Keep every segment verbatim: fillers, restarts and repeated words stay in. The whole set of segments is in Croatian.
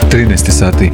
trinaest sati.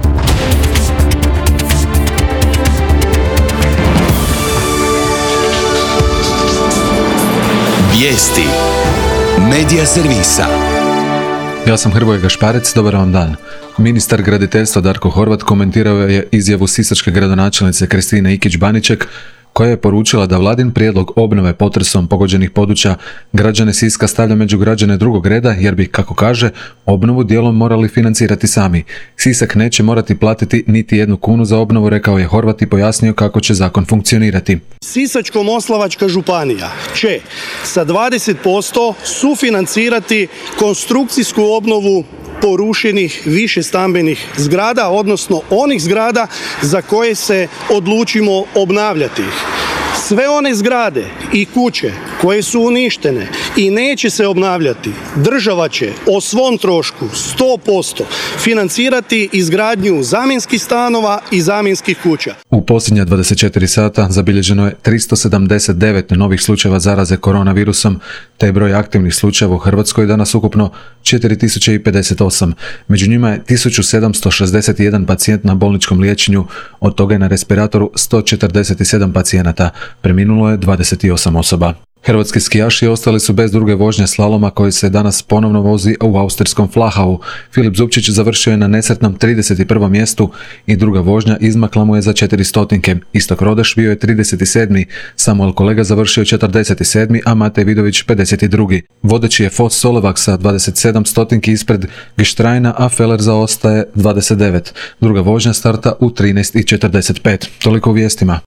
Vijesti Medija servisa. Ja sam Hrvoje Gašparec, dobar vam dan. Ministar graditeljstva Darko Horvat komentirao je izjavu sisačke gradonačelnice Kristine Ikić-Baniček, koja je poručila da vladin prijedlog obnove potresom pogođenih područja građane Siska stavlja među građane drugog reda, jer bi, kako kaže, obnovu dijelom morali financirati sami. Sisak neće morati platiti niti jednu kunu za obnovu, rekao je Horvat i pojasnio kako će zakon funkcionirati. Sisačko-moslavačka županija će sa dvadeset posto sufinancirati konstrukcijsku obnovu porušenih višestambenih zgrada, odnosno onih zgrada za koje se odlučimo obnavljati. Sve one zgrade i kuće koje su uništene i neće se obnavljati, država će o svom trošku sto posto financirati izgradnju zamjenskih stanova i zamjenskih kuća. U posljednja dvadeset četiri sata zabilježeno je tristo sedamdeset devet novih slučajeva zaraze koronavirusom, te broj aktivnih slučajeva u Hrvatskoj danas ukupno četiri tisuće pedeset osam. Među njima je tisuću sedamsto šezdeset jedan pacijent na bolničkom liječenju, od toga je na respiratoru sto četrdeset sedam pacijenata. Preminulo je dvadeset osam osoba. Hrvatski skijaši ostali su bez druge vožnje slaloma koji se danas ponovno vozi u austrijskom Flachau. Filip Zupčić završio je na nesretnom trideset prvom mjestu i druga vožnja izmakla mu je za četiri stotinke. Istok Rodeš bio je trideset sedmi, Samuel Kolega završio četrdeset sedmi, a Matej Vidović pedeset drugi. Vodeći je Fos Solevak sa dvadeset sedam stotinki ispred Geštrajna, a Feller zaostaje dvadeset devet. Druga vožnja starta u trinaest četrdeset pet. Toliko u vijestima.